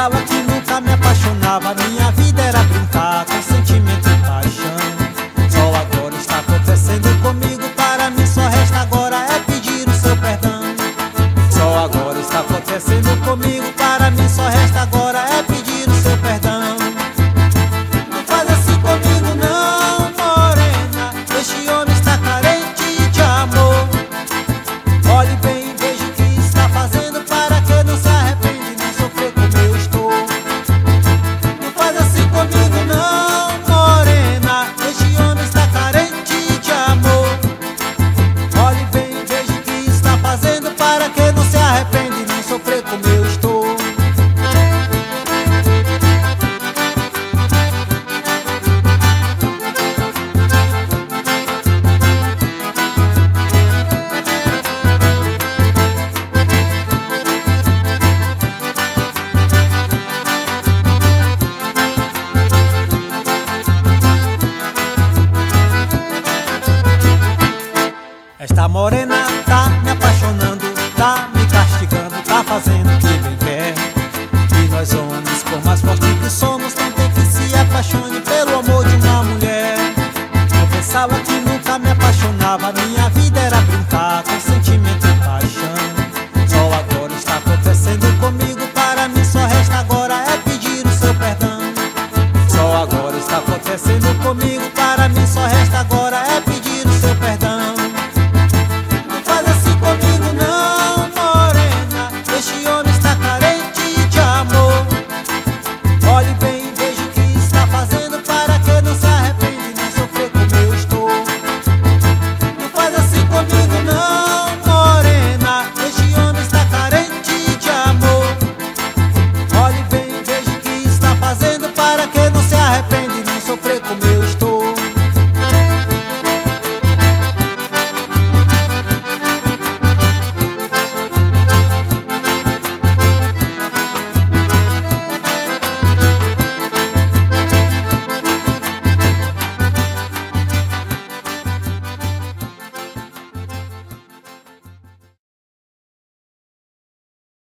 pensava que nunca me apaixonava, minha vida era brincar com sentimento e paixão. Só agora está acontecendo comigo, para mim só resta agora é pedir o seu perdão. Só agora está acontecendo comigo, para mim só resta agora é pedir o seu perdão. Não faz assim comigo não, morena, este homem está carente de amor. Olhe bem e veja o que está fazendo, para que não se arrepende nem sofrer como eu estou. Não faz assim comigo não, morena, este homem está carente de amor. Olhe bem e veja o que está fazendo, para que não se arrepende nem sofrer como eu estou. Esta morena tá me apaixonando, tá me castigando, tá fazendo o que bem quer. E nós homens, por mais fortes que somos, não tem que se apaixone pelo amor de uma mulher. Eu pensava que nunca me apaixonava, minha vida era brincar com sentimento e paixão. Só agora está acontecendo comigo, para mim só resta agora é pedir o seu perdão. Só agora está acontecendo comigo,